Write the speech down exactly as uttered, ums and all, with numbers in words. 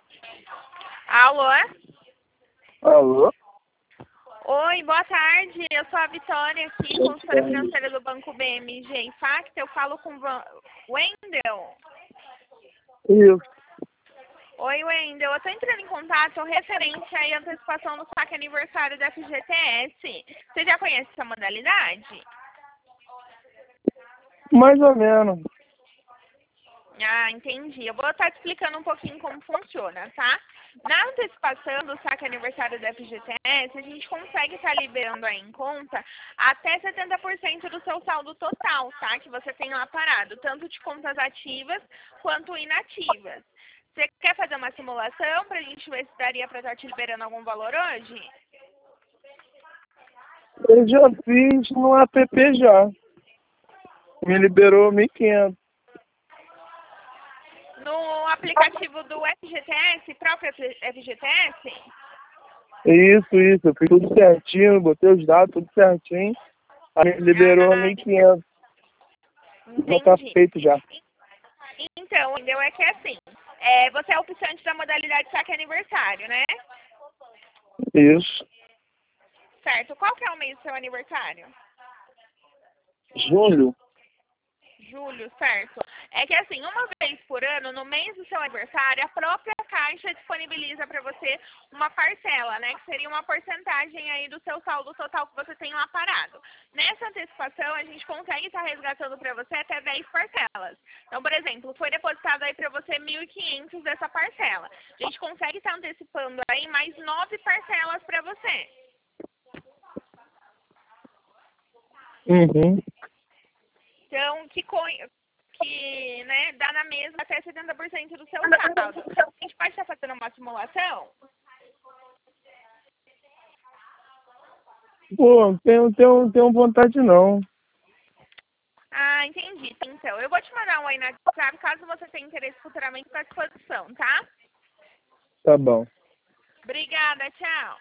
Alô? Alô? Oi, boa tarde. Eu sou a Vitória aqui, consultora financeira do Banco B M G Impact. Eu falo com o Wendel. Isso. Oi, Wendel. Eu estou entrando em contato referente à antecipação do saque aniversário da F G T S. Você já conhece essa modalidade? Mais ou menos. Ah, entendi. Eu vou estar te explicando um pouquinho como funciona, tá? Na antecipação do saque aniversário da F G T S, a gente consegue estar liberando aí em conta até setenta por cento do seu saldo total, tá? Que você tem lá parado, tanto de contas ativas quanto inativas. Você quer fazer uma simulação para a gente ver se daria para estar te liberando algum valor hoje? Eu já fiz no app já. Me liberou mil e quinhentos. No aplicativo do F G T S, próprio F G T S? Isso, isso. Eu fiz tudo certinho, botei os dados tudo certinho. Aí me liberou Ah, mil e quinhentos. Já tá entendi. feito já. Então, entendeu? É que é assim, é, você é optante da modalidade saque aniversário, né? Isso. Certo. Qual que é o mês do seu aniversário? Julho? Julho, certo. É que assim, uma vez por ano, no mês do seu aniversário, a própria Caixa disponibiliza para você uma parcela, né? Que seria uma porcentagem aí do seu saldo total que você tem lá parado. Nessa antecipação, a gente consegue estar resgatando para você até dez parcelas. Então, por exemplo, foi depositado aí para você mil e quinhentos dessa parcela. A gente consegue estar antecipando aí mais nove parcelas para você. Uhum. Então, que, que né, dá na mesma até setenta por cento do seu saldo. A gente pode estar fazendo uma simulação? Pô, tenho, tenho, tenho vontade não. Ah, entendi. Então, eu vou te mandar um aí na WhatsApp, caso você tenha interesse futuramente, à disposição, tá? Tá bom. Obrigada, tchau.